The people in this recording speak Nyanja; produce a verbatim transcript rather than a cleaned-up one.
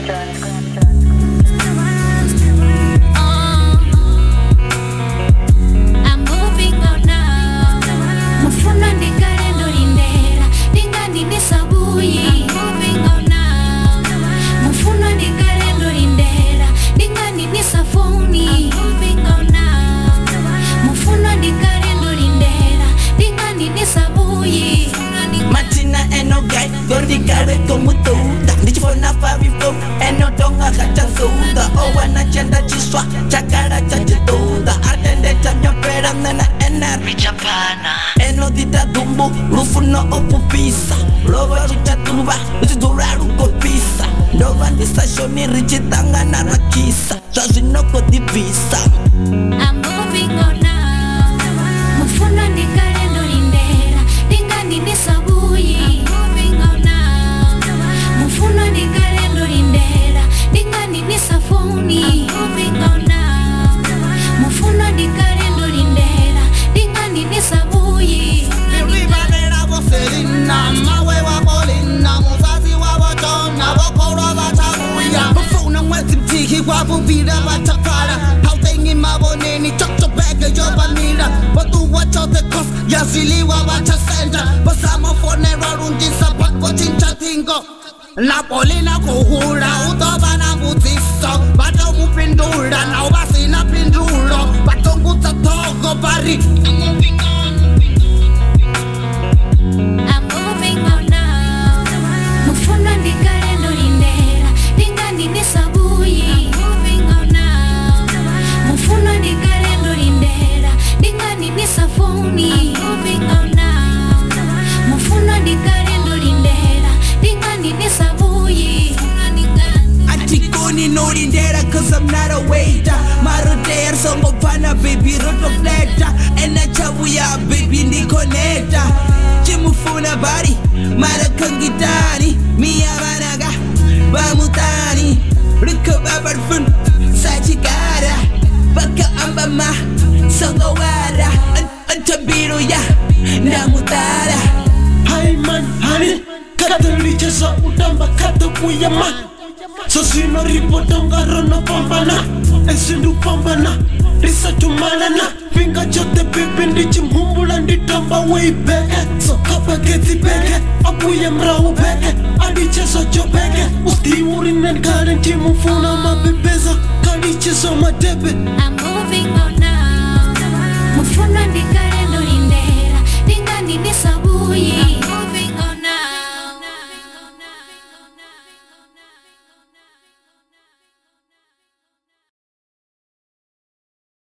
Gordigare como tu Dici fona favi fo Eno donga kacha suda Owa na chenda chiswa Chakara chachi tuda Atende chanyo pera nena ener Michapana Eno dita dumbu Lufu no opu pisa Loba rucha turuba Uchi duraru ko pisa Loba nisa shoni richi tanga na rakisa Chazi no ko divisa I'm moving on now Mufuna ndikare ndo lindera Dinga nini sabuyi Mufuna ndikare ndo lindera Dinga nini safuni Moving on now Mufuna ndikare ndo lindera Dinga nini sabuyi Biribanera boselina Mawe wa bolina Muzazi wa wachona Wokoro wa chabuya Mufuna mwezi mtiki kwa bubira wa chapara Hautengi maboneni Chocho bege yobanira Watu wachote kos Yaziliwa wacha senda Basamo fonera rundisa Pako chincha tingo La polina kuhura utoba na butiso Bato mupindura na ubasi na pinduro Bato nguta togo bari I'm moving on I'm moving on now Mufuna ndikare ndo lindera Dinga nini sabuyi Moving on now Mufuna ndikare ndo lindera Dinga nini safuni Moving on now Mufuna ndikare ndo lindera Dinga nini sabuyi Antigoni no lindera cause I'm not a waiter Maro there songo pana baby roto fleta Ena chabuya baby ni connecta Chimufuna bari Mara kangitani Mia banaga Bamutani Rika babarfun Sajigara Baka ambama Songo wara Antabiru ya Namutara Hai man, hani Kata lichesa utamba kata kuyama Sosino ripo tongaro no pambana Esindu pambana Risa tumalana Finga chote pipi ndichi mhumbula nditamba way back So kapa geti beke Abuye mrao beke Adicheso chopeke Usti urinen karen chimufuna mabebeza Kalicheso matebe I'm moving on now Mufuna ndikare ndo lindera Dinga nini sabuyi